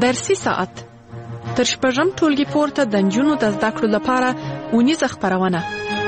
درسي ساعت تر شپږم ټولګي پورته د نجونو د زده کړو لپاره اونیزه خپرونه.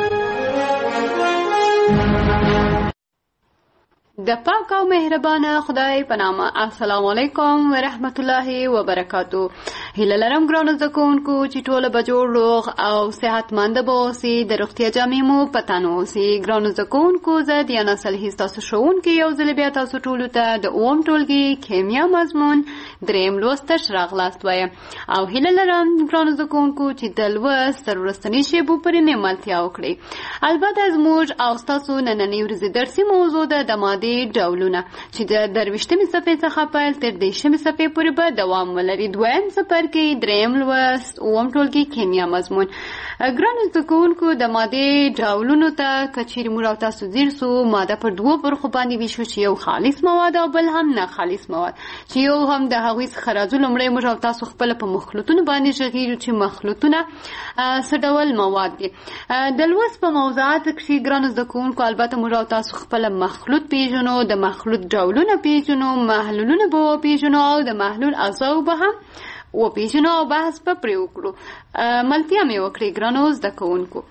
د پاک او مهربانه خدای په نامه. السلام علیکم ورحمت الله وبرکاتو. هیله لرم ګرانو زده کوونکو چې ټوله به جوړ روغ او صحتمند به اوسئ. د روغتیا جامې مو په تن اوسي. ګرانو زده کوونکو زه دیانا صالحي ستاسو ښوونکې یو ځل بیا تاسو ټولو ته د اووم ټولګي کیمیا مضمون دریم لوست ته ښه راغلاست وایم او هیله لرم ګرانو زده کوونکو چې د لوست تر وروستنۍ شیبو پورې مېلمستیا وکړئ. البته زموږ او ستاسو نننۍ ورځې درسي موضوع ده د مادې ډولونه چې د 23مې صفحې څخه پیل تر 30مې صفحې پورې به دوام ولري. دویم څپرکی دریم لوست اووم ټولګي کیمیا مضمون. ګرانو زده کوونکو د مادې ډولونو ته که چیرې موږ او تاسو ځیر سو ماده پر دوو برخو باندې ویشو چې یو خالص مواد او بل هم نه خالص مواد چې یو هم د هغوی څخه راځو. لومړی موږ او تاسو خپله په مخلوطونو باندې غږیږو چې مخلوطونه څه ډول مواد دي. د لوست په موضوعاتو کښې ګرانو زده کوونکو البته موږ او تاسو خپله مخلوط پیژنو، د محلول ډولونه پیژنو، محلولونه به وپیژنو او د محلول اجزاو به هم وپیژنو او بحث به پرې وکړو. ملتیا مې وکړې ګرانو زده کوونکو.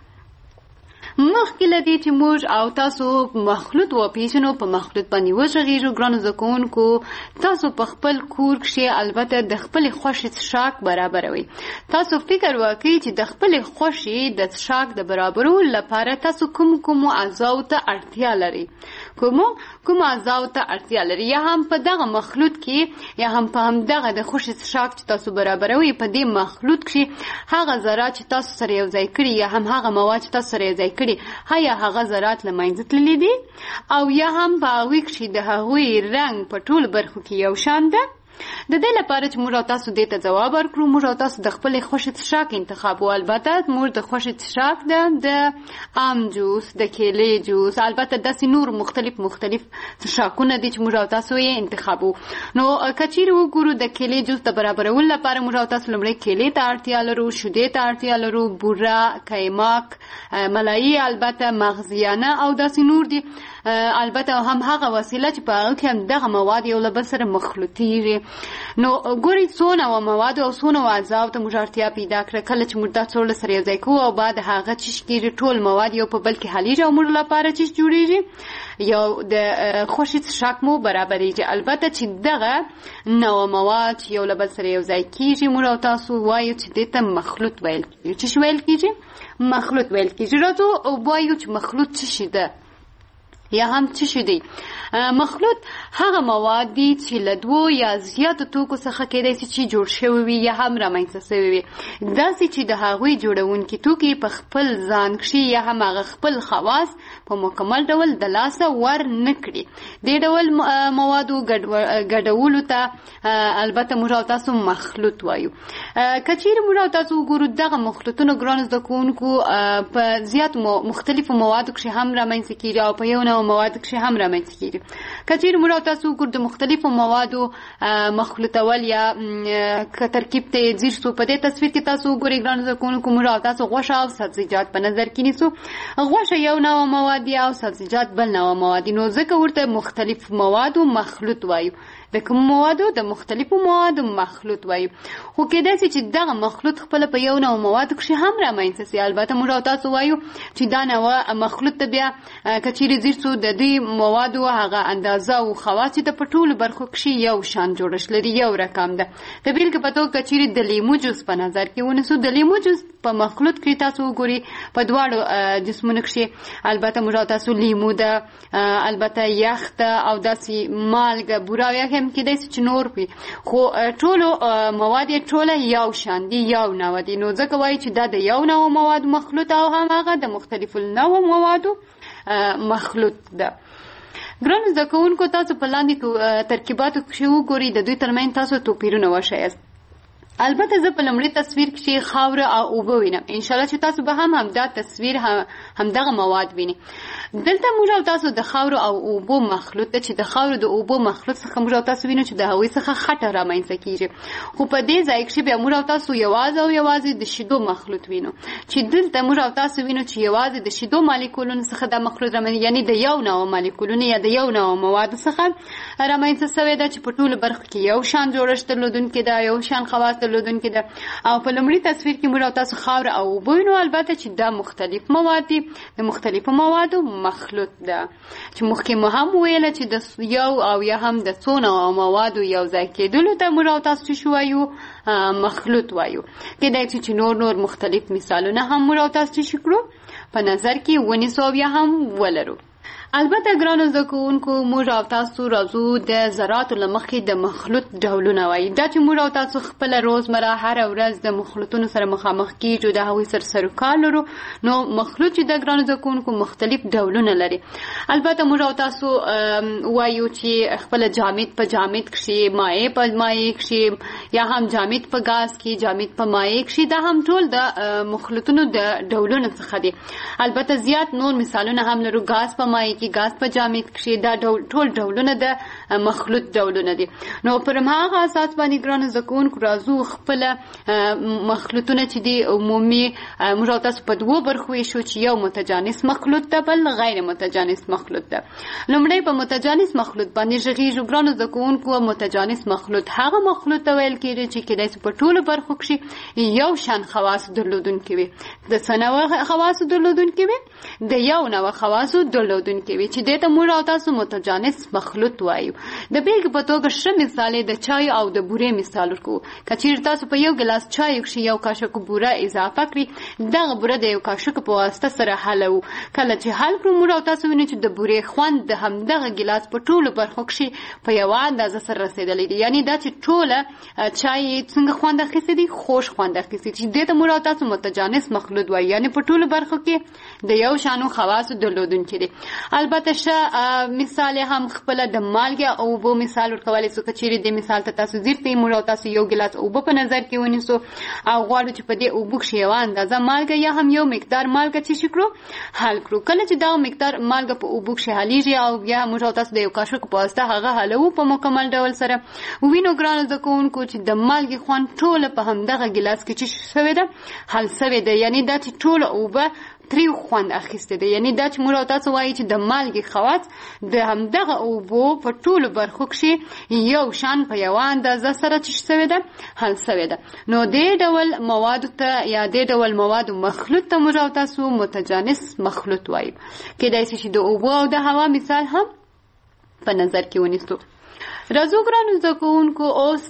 مخکې له دې چې موږ او تاسو مخلوط وپیژنو په مخلوط باندې وغږیږو ګرانو زده کوونکو تاسو په خپل کور کښې البته د خپلې خوښې څښاک برابروئ. تاسو فکر وکړئ چې د خپلې خوښې د څښاک د برابرولو لپاره تاسو کومو اجزاو ته اړتیا لرئ، کومو اجزاو ته اړتیا لري یا هم په دغه مخلوط کې یا هم په همدغه د خوښې څښاک چې تاسو برابروئ په دې مخلوط کښې هغه ذرات چې تاسو سره یو ځای کړي یا هم هغه مواد چې تاسو سره یو ځای کړي یا هغه ذرات له منځه تللي دي او یا هم په هغوی کښې د هغوی رنګ په ټولو برخو کې یو شان ده. د دې لپاره چې موږ او تاسو دې ته ځواب ورکړو موږ او تاسو د خپلې خوښې څښاک انتخاب و. البته موږ د خوښې څښاک ده د ام جوس، د کیلې جوس، البته داسې نور مختلف څښاکونه دي چې موږ او تاسو یې انتخابو. نو که چیرې وګورو د کیلې جوس د برابرولو لپاره موږ او تاسو لومړی کیلې ته اړتیا لرو، شیدې ته اړتیا لرو، بوره، قیماق، ملایي، البته مغزیانه او داسې نور دي. البته هم هغه وسیله چې په هغه کې هم دغه مواد یو له بل سره مخلوطیږي. نو ګورئ څونه و مواد او څونه و اجزاو ته موږ اړتیا پیدا کړه. کله چې موږ دا ټول سره یو ځای کوو او بعد هغه چې کېږي ټول مواد یو په بل کې حلیږي او موږ لپاره چې جوړیږي یو د خوښې څښاک مو برابریږي. البته چې دغه نوع مواد چې یو له بل سره یو ځای کېږي موږ او تاسو وایو چې دې ته مخلوط ویل کېږي. چې ویل کېږي مخلوط ویل کېږي. راځو وایو چې مخلوط څه شي ده یا هم څه شي دی. مخلوط هغه مواد دي چې له دوو یا زیاتو توکو څخه کېدای شي چې جوړ شوي وي یا هم رامنځته شوي وي. داسې چې د هغوی جوړونکي توکي په خپل ځان کښې یا هم هغه خپل خواص په مکمل ډول د لاسه ور نه کړي. دې ډول موادو ګډولو ته البته موږ او تاسو مخلوط وایو. که چیرې موږ او تاسو وګورو دغه مخلوطونه ګرانو زده کوونکو په زیاتو مختلفو موادو کښې هم رامنځته کېږي او په یو نوع موادو کښې هم رامنځته کېږي. که چیرې موږ او تاسو وګورو د مختلفو موادو مخلوطول یا که ترکیب ته یې ځیر سو په دې تصویر کې تاسو وګورئ ګرانو زده کوونکو موږ او تاسو غوښه او سبزیجات په نظر کې نیسو. غوښه یو نوع مواد دي او سبزیجات بل نوع مواد دي. نو ځکه ورته مختلف موادو مخلوط وایو. د کوم موادو د مختلفو موادو مخلوط وایو. خو کېدای شي چې دغه مخلوط خپله په یو نوع موادو کښې هم رامنځته سي. البته موږ او تاسو وایو چې دا نوع مخلوط ته بیا که چیرې ځیر سو د دې موادو هغه اندازه او خواص چې په ټولو برخو کښې یو شان جوړښت لري، یو رقم ده. د بېلګې په توګه که چیرې د لیمو جوس په نظر کې ونیسو د لیمو جوس په مخلوط کښې تاسو وګورئ په دواړو جسمونو کښې البته موږ او تاسو لیمو ده، البته یخ ده او داسې مالګه، بوره او یخ هم کېدای شي چې نور وي. خو ټولو مواد یې ټوله یو شان دي، یو نوع دي. نو ځکه وایي چې دا د یو نوع موادو مخلوط او هم هغه د مختلفو نوع موادو مخلوط ده. ګرانو زده کوونکو تاسو په لاندې ترکیباتو کښې وګورئ د دوی ترمنځ تاسو توپیرونه وښیاست. البته زه په لومړي تصویر کې خاوره او اوبه وینم. ان شاء الله چې تاسو به هم همدا تصویر همدغه مواد ویني. دلته موږ او تاسو د خاورو او اوبو مخلوط ده چې د خاورو د اوبو مخلوط څخه موږ او تاسو وینو چې د هغوی څخه خټه رامنځته کیږي. خو په دې ځای کې بیا موږ او تاسو یوازې د شیدو مخلوط وینو چې دلته موږ او تاسو وینو چې یوازې د شیدو مالیکولونو څخه د مخلوط رامنځته، یعنی د یو نوع مالیکولونو یا د یو نوع موادو څخه رامنځته شوی ده چې په ټولو برخو کې یو شان جوړښت درلودونکې ده، یو شان خواص درلودونکې ده. او په لومړي تصویر کې موږ او تاسو خاوره او اوبه وینو، البته چې دا مختلف مواد دي، د مختلفو موادو مخلوط ده چې مخکې مو هم ویله چې د یو او یا هم د څو نوع موادو یو ځای کېدلو ته موږ او تاسو شو وایو مخلوط وایو. کېدای شي چې نور مختلف مثالونه هم موږ او تاسو شي کړو په نظر کې ونیسو یا هم ولرو. البته ګرانو زده کوونکو موږ او تاسو راځو د ذراتو له مخکې د مخلوط ډولونه وایي. دا چې موږ او تاسو خپله روزمره هره ورځ د مخلوطونو سره مخامخ کیږو، د هغوی سره سروکار لرو، نو مخلوط چې د ګرانو زده کوونکو مختلف ډولونه لري. البته موږ او تاسو وایو چې خپله جامد په جامد کښي، مایع په مایع کښي، یا هم جامد په ګاز کې، جامد په مایع کښي، دا هم ټول د مخلوطونو د ډولونو څخه دي. البته زیات نور مثالونه هم لرو، ګاز په مایع کې، ګاز په جامد کښي، دا ټول ډولونه د مخلوط ډولونه دي. نو پر هماغه اساس باندې ګرانو زده کوونکو راځو خپله مخلوطونه چې دي عمومي موږ او تاسو په دوو برخو ویشو چې یو متجانس مخلوط ده، بل غیر متجانس مخلوط ده. لومړی په متجانس مخلوط باندې غږیږو. ګرانو زده کوونکو متجانس مخلوط هغه مخلوط ته ویل کېږي چې کېدای شي په ټولو برخو کښي یو شان خواص درلودونکي وي، د څه نوع خواصو درلودونکي وي، د یو نوع خواصو درلودونکي وي چې دې ته موږ او تاسو متجانس مخلوط وایو. د بیلګې په توګه ښه مثال د چای او د بورې مثال ورکوو. که چیرې تاسو په یو ګیلاس چای کښې یو کاشوک بوره اضافه کړئ، دغه بوره د یو کاشوک په واسطه سره حلوو. کله چې حل کړو موږ او تاسو وینو چې د بورې خوند د همدغه ګیلاس په ټولو برخو کښې په یوه اندازه سره رسېدلی دی. یعنې دا چې ټوله چای څنګه خوند اخیستی دی، خوږ خوند اخیستی، چې دې ته موږ او تاسو متجانس مخلوط وایو، یعنې په ټولو برخو کې د یو شانو خواصو درلودونکي دي. البته ښه مثال هم خپله د مالګې او اوبو مثال ورکولی سو. که چیرې دې مثال ته تاسو ځیر کړئ، موږ او تاسو یو ګیلاس اوبه په نظر کې ونیسو او غواړو چې په دې اوبو کښې یوه اندازه مالګه یا هم یو مقدار مالګه چې کړو حل کړو. کله چې دغه مقدار مالګه په اوبو کښې حلیږي او بیا موږ او تاسو د یو کاشوک په واسطه هغه حلوو په مکمل ډول سره، وینو ګرانو زده کوونکو چې د مالګې خوند ټوله په همدغه ګیلاس کې چې شوې ده حل شوې ده. یعنې دا چې ټوله اوبه تریو خوند اخیسته ده. یعنی دا چې موږ او تاسو وایي چې د مالګې خواص د همدغه اوبو په ټولو برخو کښې یو شان په یوه اندازه سره چې شوې ده حل شوې ده. نو دې ډول موادو ته یا دې ډول موادو مخلوط ته موږ او تاسو متجانس مخلوط وایو. کېدای شي چې د اوبو او د هوا مثال هم په نظر کې ونیسو. راځو ګرانو زده کوونکو اوس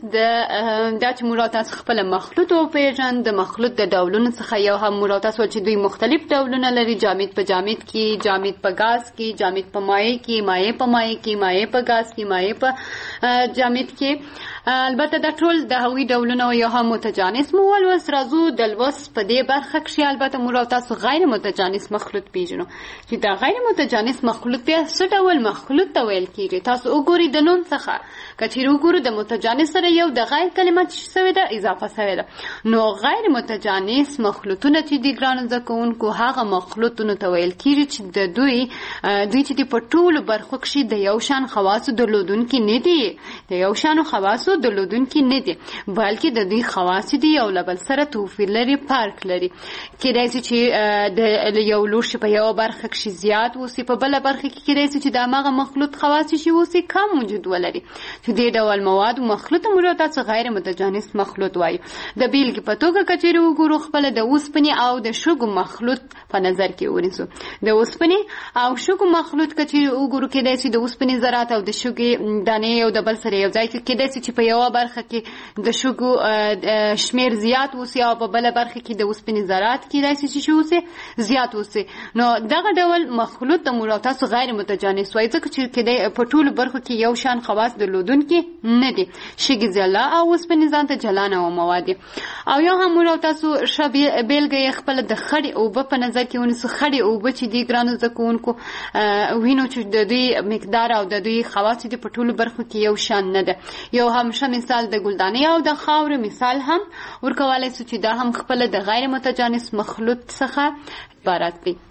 دا چې موږ او تاسو خپله مخلوط وپېژنو. د مخلوط د ډولونو څخه یو هم موږ او تاسو چې دوی مختلف ډولونه لري، جامد په جامد کې، جامد په ګاز کې، جامد په مایع کې، مایع په مایع کې، مایع په ګاز کې، مایع په جامد کې. البته دا ټول د هغوی ډولونه یو هم متجانس مو ولوست. راځو د لوست په دې برخه کښې البته موږ او تاسو غیر متجانس مخلوط پېژنو چې دا غیر متجانس مخلوط بیا څه ډول مخلوط ته ویل کېږي. تاسو وګورئ د نوم څخه که چیرې وګورو د متجانس سره یو د غیر کلمه چې شوې ده اضافه شوې ده. نو غیر متجانس مخلوطونه چې دي ګرانو زده کوونکو هغه مخلوطونو ته ویل کېږي چې د دوی چې دي په ټولو برخو کښې د یو شان خواصو درلودونکي نه دي، د یو شانو خواصو درلودونکي نه دي، بلکې د دوی خواص دي یو له بل سره توپیر لري، فرق لري. کېدای شي چې د یو لوښي په یوه برخه کښې زیات اوسي، په بله برخه کې کېدای شي چې د هماغه مخلوط خواص چې اوسي کم وجود ولري. چې دې ډول مواد مخلوط موږ تاسو غیر متجانس مخلوط وایو. د بیلګې په توګه که چیرې وګورو خپله د اوسپنې او د شګو مخلوط په نظر کې ونیسو. د اوسپنې او شګو مخلوط که چیرې وګورو کېدای شي د اوسپنې ذرات او د شګې دانې یو د بل سره یو ځای کې کېدای شي چې په یوه برخه کې د شګو شمیر زیات اوسي او په بله برخه کې د اوسپنې ذرات کېدای شي چې اوسي زیات اوسي. نو دغه ډول مخلوط د موږ تاسو غیر متجانس وایي ځکه چې په ټولو برخو کې یو شان خواص درلودونکي نه دي. شګې ځلا او اوسپنې ځان ته جلا نه مواد او یا هم موږ تاسو شبي بیلګه خپل د خړې اوبه په نظر کې ونیسو. خړې اوبه چې دي ګرانو زده کوونکو وینو چې د دوی مقدار او د دوی خواص دي په ټولو برخو کې یو شان نه ده. یو هم ښه مثال د ګلدانۍ او د خاورې مثال هم ورکولی سو چې دا هم خپل د غیر متجانس مخلوط څخه عبارت دی.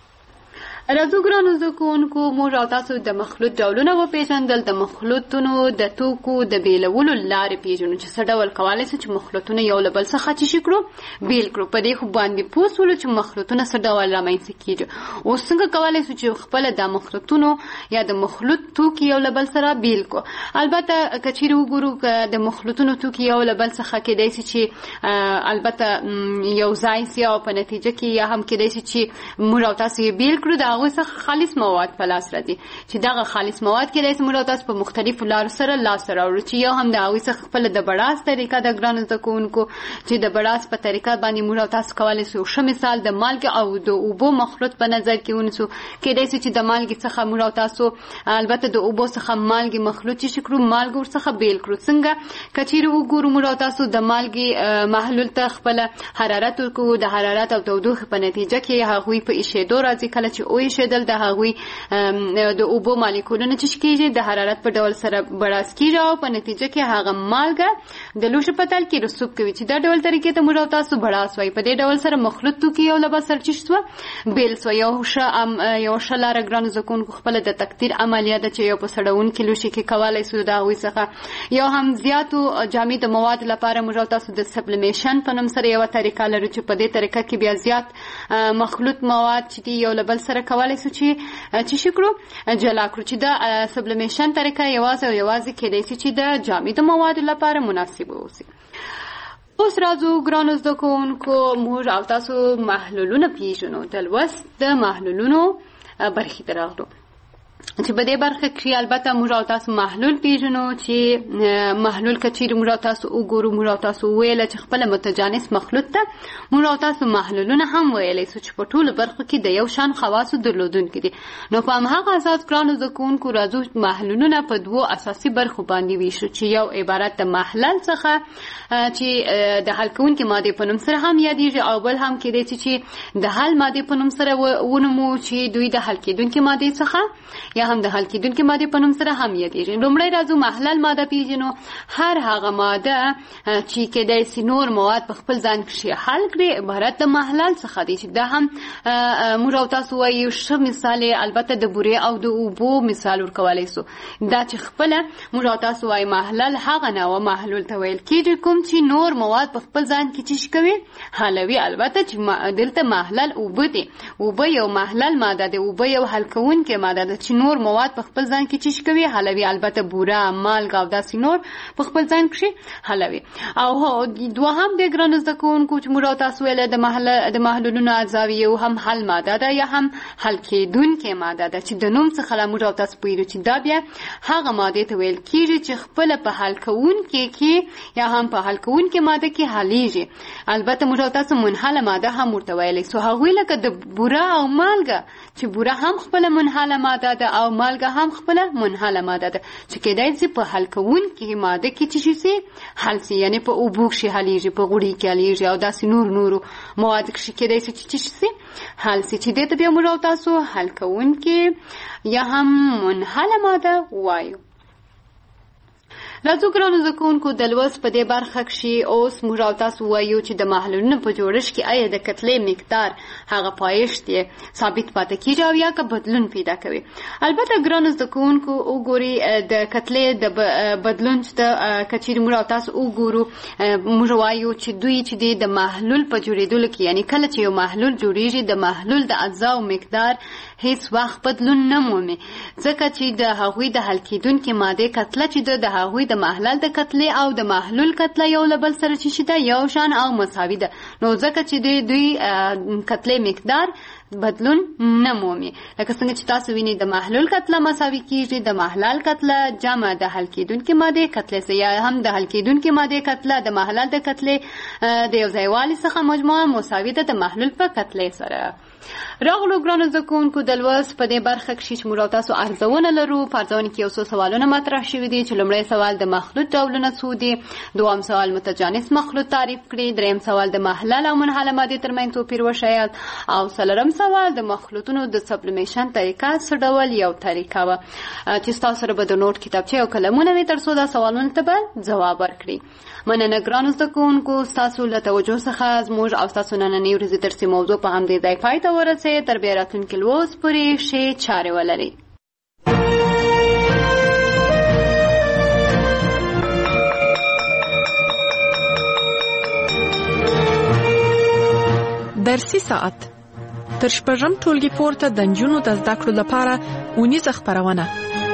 راځو ګرانو زده کوونکو موږ او تاسو د مخلوط ډولونه وپېژندل. د مخلوطونو د توکو د بیلولو لارې پېژنو چې څه ډول کولی سو چې مخلوطونه یو له بل څخه چې کړو بیل کړو. په دې خو باندې پوه سولو چې مخلوطونه څه ډول رامنځته کېږي. اوس څنګه کولی سو چې خپله د مخلوطونو یا د مخلوط توکي یو له بل سره بیل کړو. البته که چیرې وګورو که د مخلوطونو توکي یو له بل څخه کېدای سي چې البته یو ځای سي او په نتیجه کې یا هم کېدای سي چې موږ او تاسو یې بیل کړو د هغوی څخه خالص مواد په لاس راځي چې دغه خالص مواد کېدای سي موږ تاسو په مختلفو لارو سره لاسته راوړو چې یو هم د هغوی څخه خپله د بړاس طریقه د ګرانو زده کوونکو چې د بړاس په طریقه باندې موږ تاسو کولی سو ښه مثال د مالګې او د اوبو مخلوط په نظر کې ونیسو. کېدای سي چې د مالګې څخه موږ تاسو البته د اوبو څخه مالګې مخلوط چې کړو مالګه ورڅخه بیل کړو. څنګه که چیرې وګورو موږ تاسو د مالګې محلول ته خپله حرارت ورکوو. د حرارت او تودوخې په نتیجه کې هغوی په ایشېدو راځي. کله چې وایشېدل د هغوی د اوبو مالیکولونه چې کېږي د حرارت په ډول سره بړاس کېږي او په نتیجه کې هغه مالګه د لوښي په تل کې رسوب کوي چې دا ډول طریقې ته موږ تاسو بړاس وایي. په دې ډول سره مخلوط توکي یو له بل سره چې شوه بیل سوه. یو ښه لاره ګرانو زده کوونکو خپله د تقدیر عملیه ده چې یو په سړونکي لوښي کې کولی سو د هغوی څخه یو هم زیاتو جامد مواد لپاره موږ تاسو د سبلیمیشن په نوم سره یوه طریقه لرو چې په دې طریقه کې بیا زیات مخلوط مواد چې دي یو له بل سره کولی سو چې شکرو جلا کړو چې د سبلیمیشن طریقه یوازې او یوازې کېدای سي چې د جامدو موادو لپاره مناسب اوسي. اوس راځو ګرانو زده کوونکو موږ او تاسو محلولونه پېژنو. د لوست د محلولونو برخې ته راغلو چې په دې برخه کې البته موږ او تاسو محلول پېژنو چې محلول که چیرې موږ او تاسو وګورو موږ او تاسو وویله چې خپله متجانس مخلوط ته موږ او تاسو محلولونه هم ویلی سو چې په ټولو برخو کې د یو شان خواصو درلودونکي دي. نو په همهغه اساس ګرانو زده کوونکو راځو محلولونه په دوو اساسي برخو باندې ویشو چې یو عبارت د محلل څخه چې د حل کوونکي مادې په نوم سره هم یادېږي او بل هم کېدای سي چې د حل مادې په نوم سره ونومو چې دوی د حل کېدونکي مادې څخه یا هم د حل کېدونکي مادې په نوم سره هم یادېږي. لومړی راځو محلل ماده پېژنو. هر هغه ماده چې کېدای سي نور مواد په خپل ځان کښې حل کړي عبارت د محلل څخه دی چې دا هم موږ او تاسو وایو ښه مثال البته د بورې او د اوبو مثال ورکولی سو. دا چې خپله موږ او تاسو وایو محلل هغه نوع محلول ته ویل کېږي کوم چې نور مواد په خپل ځان کې چې کوي حلوي. البته چې دلته محلل اوبه دي. اوبه یو محلل ماده دی. اوبه یو حل کوونکې ماده ده چې نور مواد په خپل ځان کې چیش کوي حلوي. البته بوره مالګه او داسې نور په خپل ځان کې حلوي. او دوهم د ګرانو زده کوونکو چې موږ تاسو ویله د محلولونو اجزاوي یو هم حل ماده ده یا هم حل کېدونکې ماده ده چې د نوم څخه موږ تاسو پوهېږو چې دا بیا هغه مادې ته ویل کېږي چې خپله په حل کوونکې کې یا هم په حل کوونکې ماده کې حلیږي. البته موږ تاسو منحله ماده هم ورته ویلی سو. هغوی لکه د بوره او مالګه چې بوره هم خپله منحله ماده ده او مالګه هم خپله منحله ماده ده چې کېدای سي په حل کوونکې ماده کې چې سي حل سي یعنې په اوبو کښې حلیږي په غوړي کې حلیږي او داسې نورو مواد کښې کېدای سي چې سي حل سي چې دې ته بیا موږ تاسو حل کوونکې یا هم منحله ماده وایو. راځو ګرانو زده کوونکو د لوست په دې برخه کښې اوس موږ او تاسو وایو چې د محلولونو په جوړښت کې آیا د کتلې مقدار هغه پایښت یې ثابت پاتې کېږي او یا که بدلون پیدا کوي. البته ګرانو زده کوونکو وګورئ د کتلې د بدلون ته که چیرې موږ او تاسو وګورو موږ وایو چې دوی چې دی د محلول په جوړېدلو کې یعنې کله چې یو محلول جوړېږي د محلول د اجزاو مقدار هیڅ وخت بدلون نه مومي ځکه چې د هغوی د حل کېدونکې مادې کتله چې د هغوی د محلل د کتلې او د محلول کتله یو له بل سره چې ده یو شان او مساوي ده. نو ځکه چې دوی کتلې مقدار بدلون نه مومي. لکه څنګه چې تاسو وینئ د محلول کتله مساوي کیږي د محلل کتله جمع د حل کیدونکي ماده کتله سره، یا هم د حل کیدونکي ماده کتله د محلل د کتله د یو ځایوالي څخه مجموعه مساوي ده د محلول په کتله سره. راغلو ګرانو زده کوونکو د لوست په دې برخه کې چې موږ تاسو ارزونه لرو. په ارزونه کې یو څو سوالونه مطرح شوي دي چې لومړی سوال د مخلوط ډولونه څو دي، دوم سوال متجانس مخلوط تعریف کړي، دریم سوال د محلل او منحله مادې ترمنځ توپیر وښایاست، او څلورم سوال د مخلوطونو د سبلیمیشن طریقه څه ډول یو طریقه وه چې ستاسو سره به د نوټ کتابچې او قلمونه وي تر څو دا سوالونو ته به ځواب ورکړي. مننه ګرانو زده کوونکو، ستاسو له توجه څخه زموږ او ستاسو نننۍ ورځې درسي موضوع په همدې ځای پای ته ورسېد. تر بیا راتلونکي لوست پورې ښې چارې ولرئ. درسي ساعت تر شپږم ټولګي پورته د نجونو د زده کړو لپاره اونیزه خپرونه.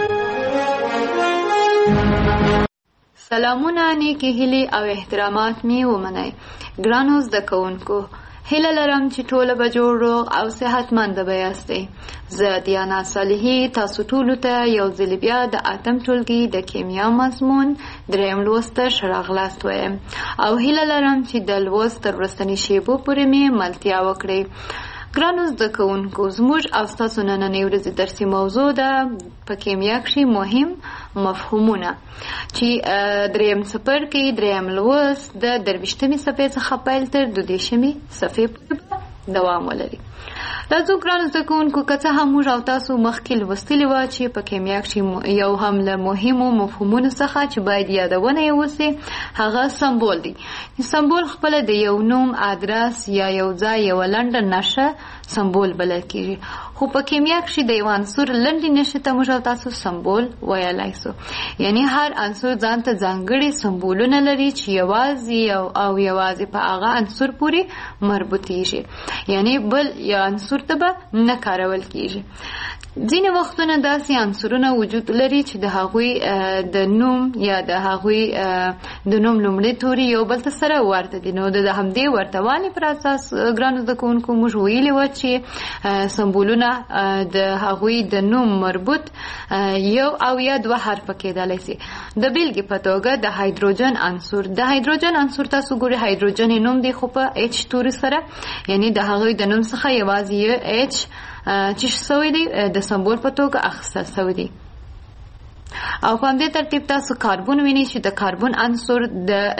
سلامونه، نیکې هیلې او احترامات می ومنئ. ګرانو زده کوونکو، هیله لرم چې ټوله به جوړ روغ او صحتمند به یاستئ. زه دیانا صالحي تاسو ټولو ته یو ځل بیا د اتم ټولګي د کیمیا مضمون دریم لوست ته ښه راغلاست وایم او هیله لرم چې د لوست تر وروستنۍ شیبو پورې مې ملتیا وکړئ. ګرانو زده کوونکو، زموږ او ستاسو نننۍ ورځې درسي موضوع ده په کیمیا کښې مهم مفهومونه چې دریم څپرکی دریم لوست د 23مې صفحې څخه پیل تر 22مې صفحې پورې دوام ولري. راځو ګرانو زده کوونکو، که څه هم موږ او تاسو مخکې لوستلي وه چې په کیمیا کښې یو هم له مهمو مفهومونو څخه چې باید یادونه یې وسي هغه سمبول دی. سمبول خپله د یو نوم، ادرس یا یو ځای یوه لنډه نښه سمبول بلل کېږي. خو په کیمیا کښې د یو عنصر لنډې نښې ته موږ او تاسو سمبول ویلی سو. یعنی هر عنصر ځان ته ځانګړي سمبولونه لري چې یوازې په هغه عنصر پورې مربوطېږي، یعنی بل یو عنصر ته به نه کارول کېږي. ځینې وختونه داسې عنصرونه وجود لري چې د هغوی د نوم یا د هغوی د نوم لومړی توري یو بل ته سره ورته دي. نو د همدې ورتهوالي پر اساس ګرانو زده کوونکو موږ ویلي وه چې سمبولونه د هغوی د نوم مربوط یو او یا دوه حرفه کېدلی سي. د بیلګې په توګه د هایدروجن عنصر تاسو ګورئ هایدروجن نوم دی خو په اچ توري سره، یعنی د هغوی د نوم څخه یوازې یو اچ چې سوی دی د سمبول په توګه اخیستل سوی دی. او په همدې ترتیب تاسو کاربون وینئ چې د کاربون عنصر د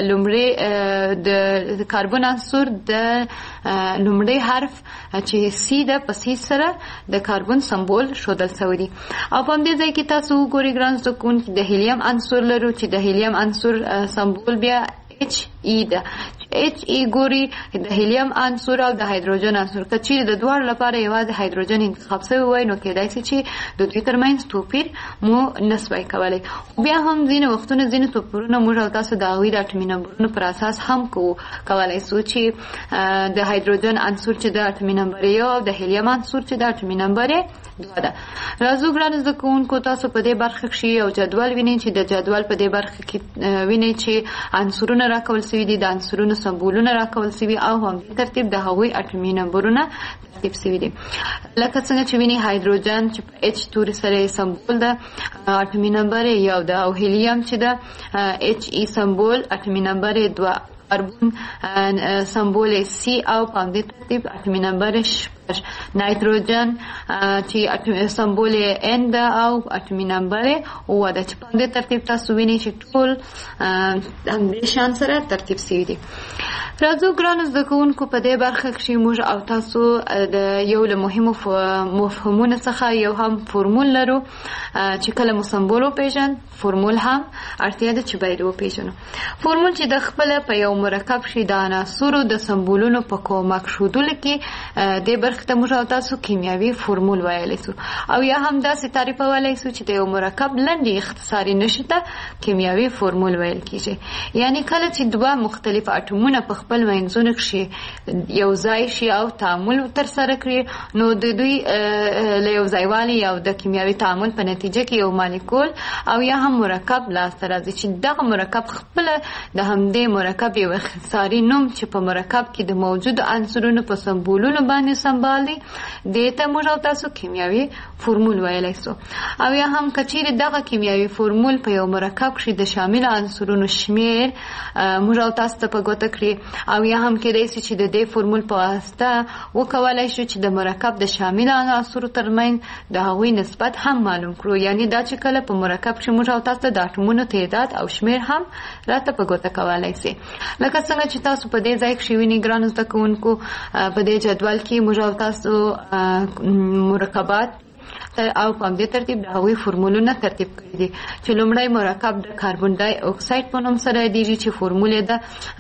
لومړی حرف چې سی ده په سی سره د کاربون سمبول ښودل سوی دی. او په همدې ځای کې تاسو وګورئ ګران زده کوونکي د هیلیم عنصر لرو چې د هیلیم عنصر سمبول بیا اچ ای ده. اچ ای ګوري د هیلیم عنصر او د هایدروجن عنصر که چیرې د دواړو لپاره یوازې هایدروجن انتخاب شوی وای نو کېدای شي چې د دوی ترمنځ توپیر مو نسوای کولی. بیا هم ځینې وختونه ځینې توپیرونه موږ او تاسو د هغوی د اټومي نمبرونو پر اساس هم کولی سو چې د هایدروجن عنصر چې د اټومي نمبر یو او د هیلیم عنصر چې د اټومي نمبر دوه ده. راځو ګرانو زده کوونکو، تاسو په دې برخه کې یو جدول وینئ چې د جدول په دې برخه کې وینئ چې عنصرونه راکول سوي دي، د عنصرونو سمبولونه راکول سوي او همدې ترتیب د هغوی اټومي نمبرونه ترتیب سوي دي. لکه څنګه چې وینئ هایدروجن چې په اچ توري سره سمبول ده اټومي نمبر یو ده، او هیلیم چې ده اچ ای سمبول اټومي نمبر دوه، کاربون سمبول سی او په همدې ترتیب اټومي نمبر شپږ، نایتروجن چې سمبول ان ده او اټومي نمبر اووه ده چې په همدې ترتیب تاسو وینئ چې ټول همدې شان سره ترتیب سوي دي. راځو ګرانو زده کوونکو، په دې برخه کښې موږ او تاسو د یو له مهمو مفهومونو څخه یو هم فورمول لرو چې کله مو سمبول وپېژن، فورمول هم اړتیا ده چې باید وپېژنو. فورمول چې د خپله په یو مرکب کښې د عناصرو د سمبولونو په کومک ښودلو کې دې برخې ته موږ او تاسو کیمیاوي فورمول ویلی سو، او یا هم داسې تعریفولی سو چې د یو مرکب لنډې اختصاري نښې ته کیمیاوي فورمول ویل کېږي. یعنی کله چې دوه مختلف اټومونه په خپل منځونو کښې یو ځای شي او تعامل ترسره کړي نو د دوی له یو ځایوالي یا د کیمیاوي تعامل په نتیجه کې یو مالیکول او یا هم مرکب لاسته راځي چې دغه مرکب خپله د همدې مرکب یو اختصاري نوم چې په مرکب کې د موجودو عنصرونو په سمبولونو باندې سمبال دی دې ته موږ او تاسو کیمیاوي فورمول ویلی سو. او یا هم کچیرې دغه کیمیاوي فورمول په یو مرکب کښې د شامل عنصرونو شمیر موږ او تاسو ته په ګوته کړي، او یا هم کېدای شي چې د دې فورمول په واسطه وکولای شو چې د مرکب د شامل عناصرو ترمنځ د هغوی نسبت هم معلوم کړو. یعنی دا چې کله په مرکب کښې موږ او تاسو ته د اټومونو تعداد او شمیر هم راته په ګوته کولای سي. لکه څنګه چې تاسو په دې ځای کښې وینئ ګرانو زده کوونکو، په دې جدول کې موږ او تاسو مرکبات او په همدې ترتیب د هغوی فورمولونه ترتیب کړي دي چې لومړی مرکب د کاربن ډای اکساید په نوم سره یادېږي چې فورمول یې د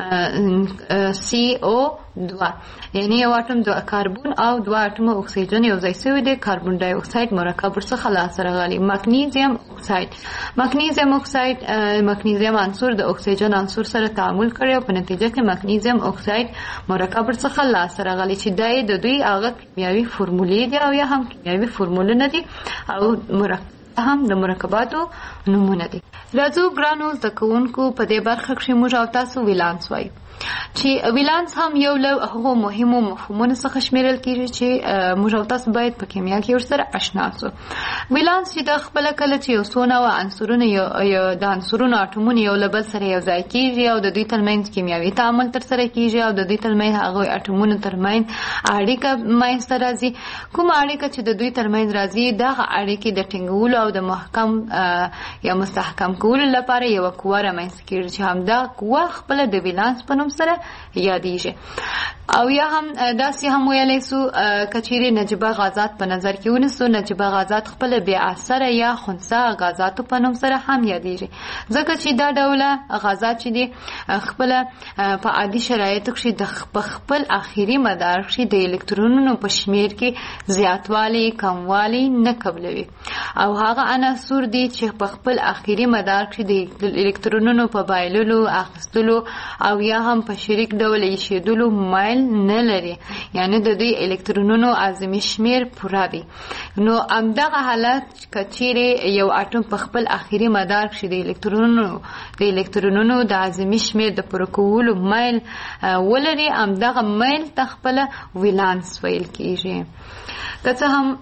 CO2 یعنی یو اټوم د کاربن او دوه اټومه اکسیجن یو ځای شوي دی. کاربن ډای اکساید مرکب ورڅخه لاسته راغلی. مګنیزیم اکساید مګنیزیم عنصر د اکسیجن عنصر سره تعامل کړی او په نتیجه کې مګنیزیم اکساید مرکب ورڅخه لاسته راغلی چې دا د دوی هغه کیمیاوي فورمولې دي او یا هم کیمیاوي فورمولونه دي او هم د مرکباتو نومونه دي. راځو ګرانو زده کوونکو په دې برخه کښې موږ او تاسو ولانس وایو چې ویلانس هم یو له هغو مهمو مفهومونو څخه شمیرل کېږي چې موږ او تاسو باید په کیمیا کې ورسره اشنا سو. ویلانس چې د خپله کله چې یو څو نوع عنصرونه د عنصرونو اټومونه یو له بل سره یو ځای کېږي او د دوی ترمنځ کیمیاوي تعامل ترسره کېږي او د دوی ترمنځ هغوی اټومونو ترمنځ اړیکه منځته راځي. کومه اړیکه چې د دوی ترمنځ راځي دغه اړیکې د ټینګولو او د محکم یا مستحکم کولو لپاره یوه قوه رامنځته کېږي چې همدا قوه خپله د ویلانس په نوم سره یادیږي. او یا هم داسې هم ویلی سو که چیرې نجیبه غازات په نظر کې ونیسو، نجیبه غازات خپله بې اثره یا خنثی غازاتو په نوم سره هم یادیږي، ځکه چې دا ډوله غازات چې دي خپله په عادي شرایطو کښې په خپل اخري مدار کښې د الکترونونو په شمیر کې زیاتوالی کموالی نه قبلوي، او هغه عناصر دي چې په خپل اخري مدار کښې د الکترونونو په بایللو اخیستلو او یا هم په شریک ډول ایښودلو مایل نه لري، یعنی د دوی الکترونونو اعظمي شمیر پوره دی. نو همدغه حالت که چیرې یو اټوم په خپل اخري مدار کښې د الکترونونو د اعظمي شمیر د پوره کولو مایل ولري، همدغه مایل ته خپله ویلانس ویل کېږي. که څه هم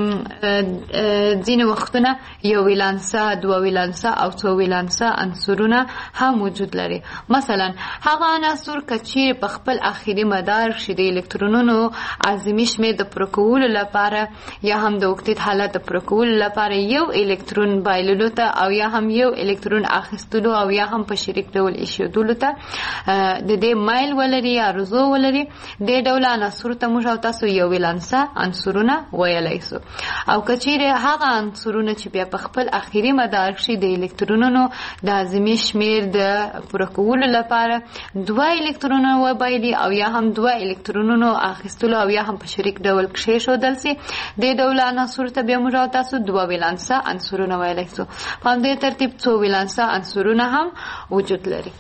ځینې وختونه یو ویلانسه، دوه ویلانسه او څو ویلانسه عنصرونه هم وجود لري. مثلا هغه عناصر که چیرې په خپل اخري مدار کښې د الکترونونو اعظمي شمیر د پوره کولو لپاره یا هم د اوکتیت حالت د پوره کولو لپاره یو الکترون بایللو ته او یا هم یو الکترون اخیستلو او یا هم په شریک ډول ایښودلو ته د دې مایل ولري یا رضو ولري، دې ډول عناصرو ته موږ او تاسو یو ویلانسه عنصرونه ویلی سو. او که چیرې هغه عنصرونه چې بیا په خپل اخري مدار کښې د الکترونونو د اعظمي شمیر د پوره کولو لپاره دوه الکترونونه وبایلي او یا هم دوه الکترونونو اخیستلو او یا هم په شریک ډول کښېښودل سي، دې ډول عناصرو ته بیا موږ او تاسو دوه ویلانسه عنصرونه ویلی سو. په همدې ترتیب څو ویلانسه عنصرونه هم وجود لري.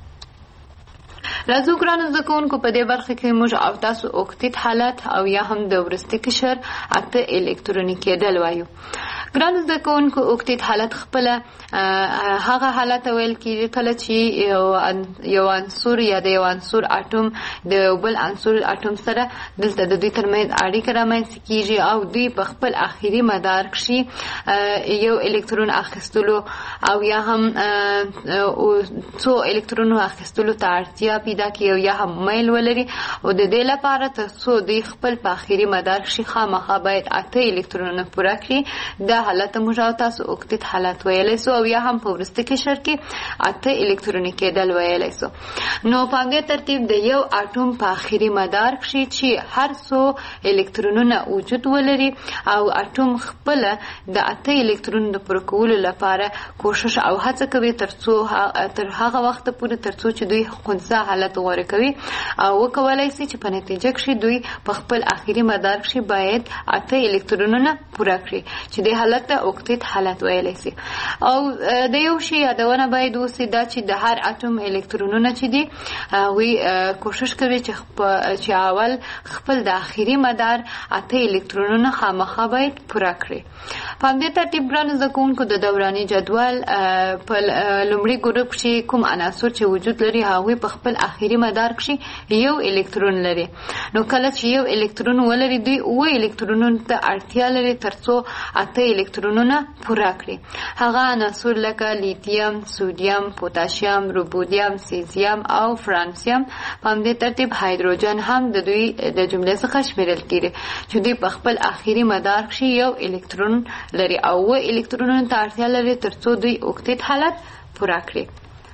راځو ګرانو زده کوونکو په دې برخه کې موږ او تاسو اوکتیت حالت او یا هم د وروستي قشر اته الکتروني کېدل وایو. ګرانو زده کوونکو اوکتیت حالت خپله هغه حالت ویل کېږي کله چې یو عنصر یا د یو عنصر اټوم د یو بل عنصر اټوم سره دلته د دوی ترمنځ اړیکه رامنځته کېږي او دوی په خپل اخري مدار کښې یو الکترون اخیستلو او یا هم څو الکترونو اخیستلو ته اړتیا پیدا کړي او یا هم میل ولري، او د دې لپاره تر څو دوی خپل په اخري مدار کښې خامخا باید اته الکترونونه پوره کړي، دا حالت موږ او تاسو اوکتیت حالت ویلی سو، او یا هم په وروستي قشر کې اته الکتروني کېدل ویلی سو. نو په همدې ترتیب د یو اټوم په اخري مدار کښې چې هر څو الکترونونه وجود ولري او اټوم خپله د اته الکترونو د پوره کولو لپاره کوشش او هڅه کوي تر هغه وخته پورې تر څو چې دوی خنثی حالت غوره کوي او وکولای سي چې په نتیجه کښې دوی په خپل اخري مدار کښې باید اته الکترونونه پوره کړي چې د حالت ته اوکتیت حالت ویلی سي. او د یو شي یادونه باید وسي دا چې د هر اټوم الکترونونه چې دي هغوی کوشش کوي چې اول خپل د اخري مدار اته الکترونونه خامخا باید پوره کړي. په همدې ترتیب ګرانو زده کوونکو د دوراني جدول په لومړي ګروپ کې کوم عناصر چې وجود لري هغوی په خپل اخري مدار کې یو الکترون لري. نو کله چې یو الکترون ولري دوی 8 الکترونونو ته اړتیا لري ترڅو 8 الکترونونه پوره کړي. هغه عناصر لکه لیتیم، سودیم، پوتاشیم، روبودیم، سیزیم او فرانسیم. په همدې ترتیب هایدروجن هم د دوی د جملې څخه شمیرل کیږي چې دوی په خپل اخري مدار کې یو الکترون لري او 8 الکترونونو ته اړتیا لري ترڅو دوی اوکتیت حالت پوره کړي.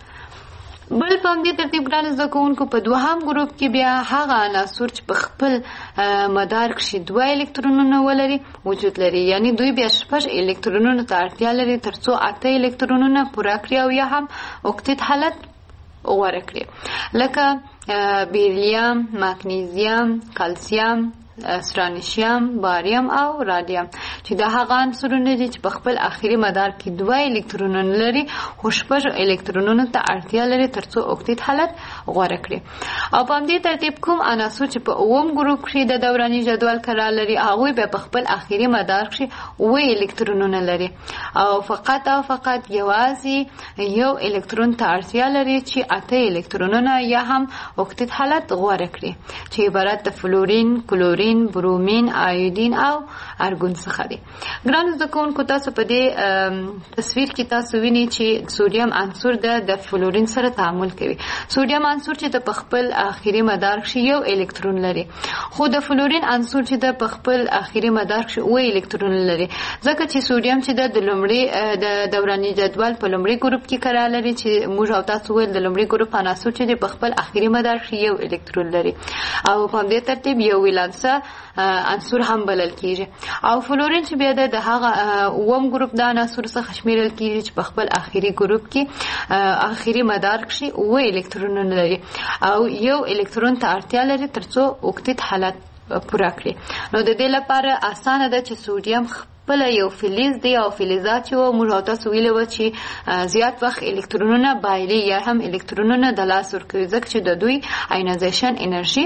بل په همدې ترتیب ګران زده کوونکو په دوهم ګروپ کې بیا هغه عناصر چې په خپل مدار کې 2 الکترونونه ولري وجود لري، یعنی دوی بیا 6 الکترونونو ته اړتیا لري ترڅو 8 الکترونونه پوره کړي او یا هم اوکتیت حالت غوره کړي، لکه بیریلیم، مګنیزیم، کلسیم، سترانشیم، باریم او رادیم چې دا هغه عنصرونه دي چې په خپل اخري مدار کې 2 الکترونونه لري خو 6 الکترونونو ته اړتیا لري ترڅو اوکتیت حالت غوره کړي. او په همدې ترتیب کوم عناصر چې په اوم ګروپ کې د دوراني جدول قرار لري هغوی به په خپل اخري مدار کې 8 الکترونونه لري او فقط یوازې یو الکترون ته اړتیا لري چې 8 الکترونونه یا هم اوکتیت حالت غوره کړي چې عبارت د فلورین، کلورین، برومین، آیودین او ارګون څخه دي. ګرانو زده کوونکو تاسو په دې تصویر کې تاسو وینئ چې سودیم عنصر د فلورین سره تعامل کوي. سودیم عنصر چې د خپل اخري مدار کې یو الکترون لري خو د فلورین عنصر چې د خپل اخري مدار کې 8 الکترون لري، ځکه چې سودیم چې د لومړي د دوراني جدول په لومړي ګروپ کې قرار لري چې موږ او تاسو ول د لومړي ګروپ عناصر چې د خپل اخري مدار کې یو الکترون لري او په دې ترتیب یو ولانس عنصر هم بلل کیږي. او فلورین چې بیا د هغه اوم ګروپ د عناصر څخه شمیرل کیږي چې په خپل اخري ګروپ کې اخري مدار کې 8 الکترونونه لري او یو الکترون ته اړتیا لري ترڅو اوکتیت حالت پوره کړي. نو د دې لپاره اسانه ده چې سودیم خپل یو فلز دی او فلزات چې موږ تاسو ویلو چې زیات وخت الکترونونه بایلي یا هم الکترونونه د لاس ورکوي ځکه چې د دوی آینایزیشن انرژي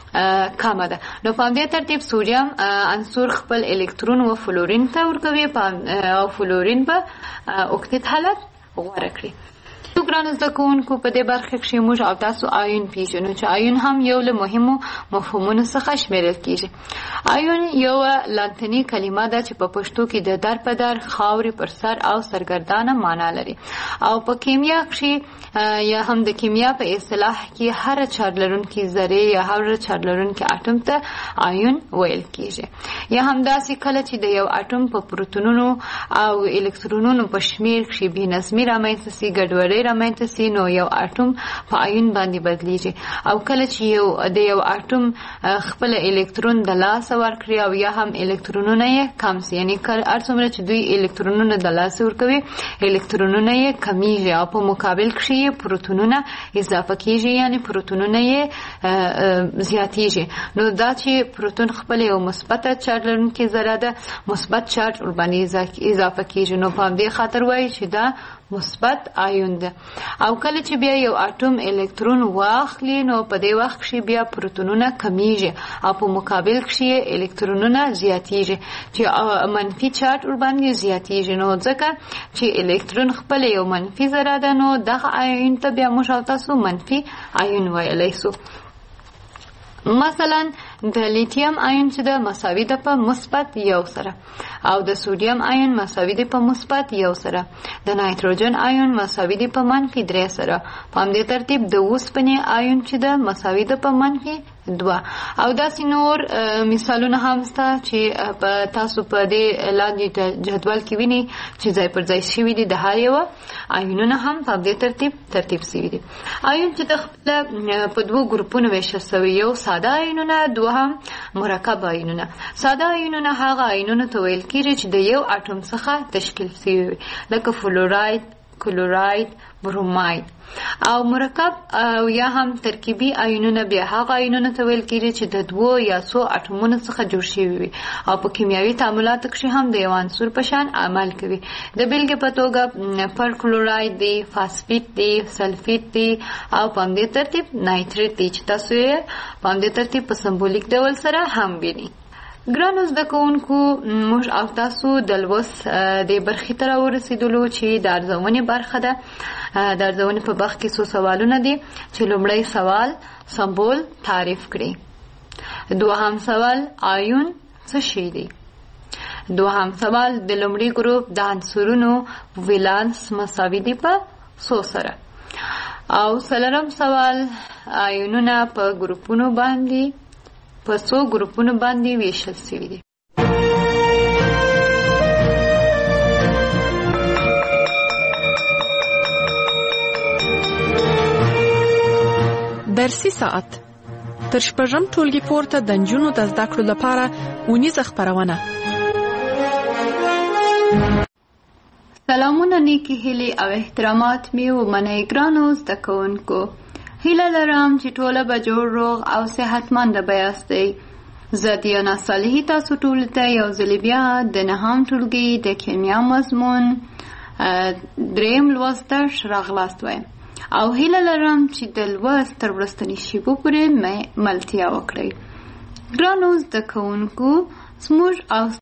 کمه ده. نو په همدې ترتیب سودیم عنصر خپل الکترون و فلورین ته ورکوي او فلورین به اوکتیت حالت غوره کړي. ګرانو زده کوونکو په دې برخه کې موږ او تاسو آیون پیژنو چې آیون هم یو له مهمو مفهومونو څخه شمیرل کیږي. آیون یو لاتینی کلمه ده چې په پښتو کې د در په در، خاورې پر سر او سرګردانه معنا لري او په کیمیا کې یا هم د کیمیا په اصطلاح کې هر چارج لرونکي ذره یا هر چارج لرونکي اټوم ته آیون ویل کیږي. یا هم داسې کله چې د یو اټوم په پروتونونو او الکترونونو په شمیر کې بې نظمي رامنځته سي، ګډوډي رامنځته سي، نو یو اټوم په آیون باندې بدلیږي. او کله چې د یو اټوم خپل الکترون د لاس ورکړي او یا هم الکترونونه یې کم سي، یعنی هر څومره چې دوی الکترونونه د لاس ورکوي الکترونونه یې کمیږي او په مقابل کې پروتونونه اضافه کیږي، یعنی پروتونونه یې زیاتیږي. نو دا چې پروتون خپل یو مثبت چارج لرونکي ذره ده مثبت چارج ور باندې اضافه کیږي، نو په دې خاطر وایي چې دا مثبت آیون ده. او کله چې بیا یو اټوم الکترون واخلي نو په دې وخت کې بیا پروتونونه کمیږي او په مقابل کې الکترونونه زیاتیږي چې منفي چارج ور باندې زیاتیږي. نو ځکه چې الکترون خپل یو منفي ذره ده نو دغه آیون ته بیا موږ او تاسو منفي آیون ویلی سو. مثلا د لیتیم آیون چې د مساوي ده په مثبت 1 سره او د سودیم آیون مساوي ده په مثبت 1 سره، د نایتروجن آیون مساوي ده په منفي 3 سره. په همدې ترتیب د اوسپنې آیون چې د مساوي ده په منفي 2 او داسې نور مثالونه هم شته چې تاسو په دې لاندې جدول کې وینئ چې ځای پر ځای شوي دي. د هر یو آیونونه هم په دې ترتیب شوي دي. آیون چې د خپل په 2 ګروپونو ویشل شوي، یو ساده آیونونه، دوهم مرکب آیونونه. ساده آیونونه هغه آیونونه ته ویل کیږي چې د یو اټوم څخه تشکیل شوي وي، لکه فلوراید، کلوراید، بروماید. او مرکب او یا هم ترکیبي آیونونه بیا هغه آیونونه ته ویل کیږي چې د 2 یا 3 اټومونو څخه جوړ شوي وي او په کیمیاوي تعاملاتو کې هم د یو عنصر په شان عمل کوي. د بیلګې په توګه پرکلوراید دی، فاسفیت دی، سلفیت دی او په همدې ترتیب نایتریت دی چې تاسو یې په همدې ترتیب په سمبولیک ډول سره هم وینئ. ګرانو زده کوونکو، موږ او تاسو د لوست د برخې ته راورسېدلو چې د ارزونې برخه ده. د ارزونې په برخه کې څو سوالونه دي چې لومړی سوال سمبول تعریف کړي. دوهم سوال آیون څه شی دی. دوهم سوال د لومړي ګروپ د عنصرونو ولانس مساوي دي په 100 سره. او څلورم سوال آیونونه په ګروپونو باندې په 100 ګروپونو باندې ویشل شوي دي. درسي ساعت تر شپږم ټولګي پورته د نجونو د زده کړو لپاره اونیزه خپرونه. سلامونه، نیکی هیلې او احترامات مې ومنئ ګرانو زده کوونکو. هیله لرم چې ټوله به جوړ روغ او صحتمنده به یاستئ. زه دیانا صالحي تاسو ټولو ته یو ځل بیا د 9م ټولګي د کیمیا مضمون 3م لوست درس راغلاست وایم او هیله لرم چې د لوست تر وروستني شیبو پورې ملتیا وکړئ. ګرانو زده کوونکو، زموږ او